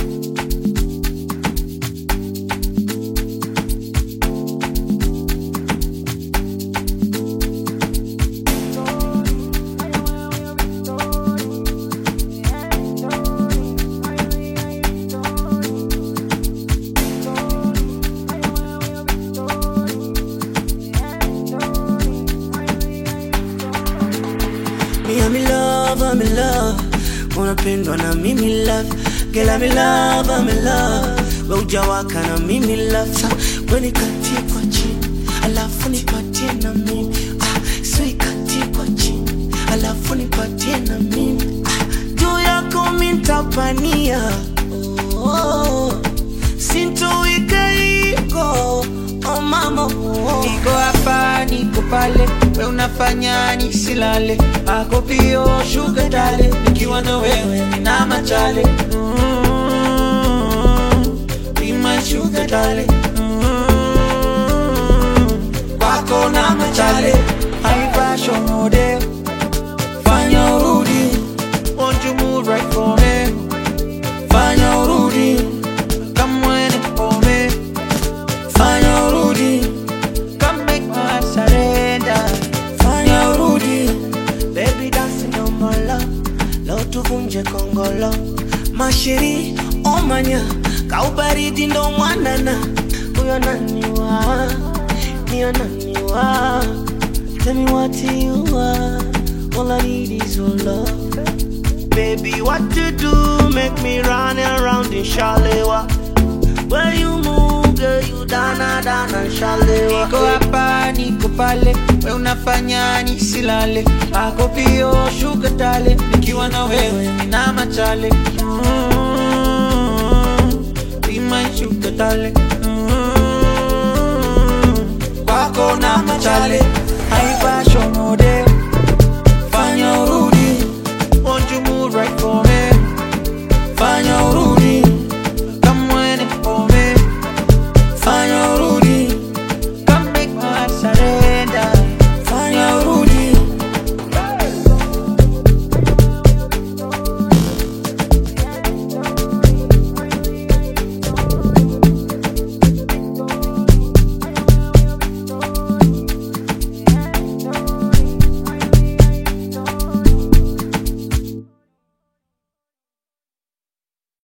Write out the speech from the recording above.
I'm in love. Unapendwa na mimi love. Girl, I'm in love. Wewe hujawaka na mimi love. Wewe nikatie kwa chini, alafu nipatie na mimi. Sweet katie kwa chini, alafu nipatie na mimi. Juu yako mimi nitapania. Sintoika iko. Oh mama, niko hapa, niko pale, we unafanya nisilale. Ako pio sugar dale, nikiwa na wewe nina machale. Be my sugar dale. Wako na machale, high fashion model. Fanya urudi, won't you move right for me? Fanya urudi, come when it for me. Fanya urudi, come make my heart surrender. fanya urudi. Baby dancing on my love. Leo tuvunje kongolo. Mashiri omanya, kaubaridi ndo mwanana. Uyo naniwa, niyo naniwa. Tell me what you are. All I need is your love. Baby, what to do? Make me run around in Shalewa. Where you move, girl, you dana Shalewa. Niko hapa, niko pale, we unafanya nisilale. Ako pio sugar dale, nikiwa na wewe nina machale. Be my sugar dale. Wako na machale.